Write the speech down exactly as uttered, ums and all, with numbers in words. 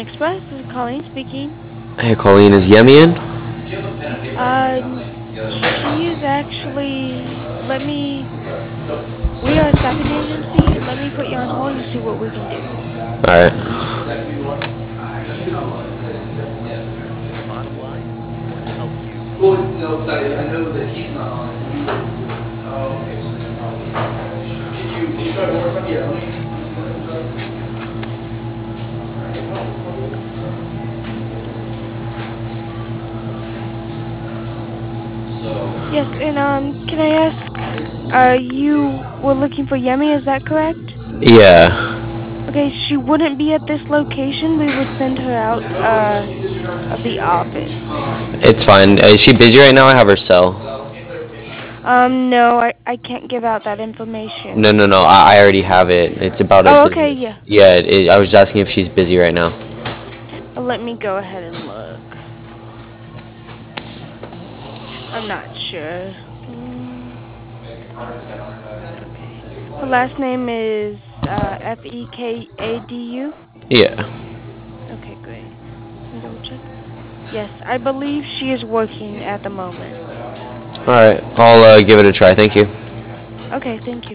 Express. This is Colleen speaking. Hey, Colleen, is Yemi in? Uh, she is actually. Let me. We are a staffing agency. Let me put you on hold and see what we can do. Alright. Yes, and um, can I ask? Uh, you were looking for Yemi, is that correct? Yeah. Okay, she wouldn't be at this location. We would send her out uh of the office. It's fine. Is she busy right now? I have her cell. Um, no, I I can't give out that No, information. no, no. I, I already have it. It's about a Oh, okay, business. yeah. Yeah, it, it, I was asking if she's busy right now. Uh, Let me go ahead and look. I'm not sure. Mm, okay. Her last name is uh, F E K A D U. Yeah. Okay, great. Let me double check. Yes, I believe she is working at the moment. Alright. I'll uh, give it a try. Thank you. Okay, thank you.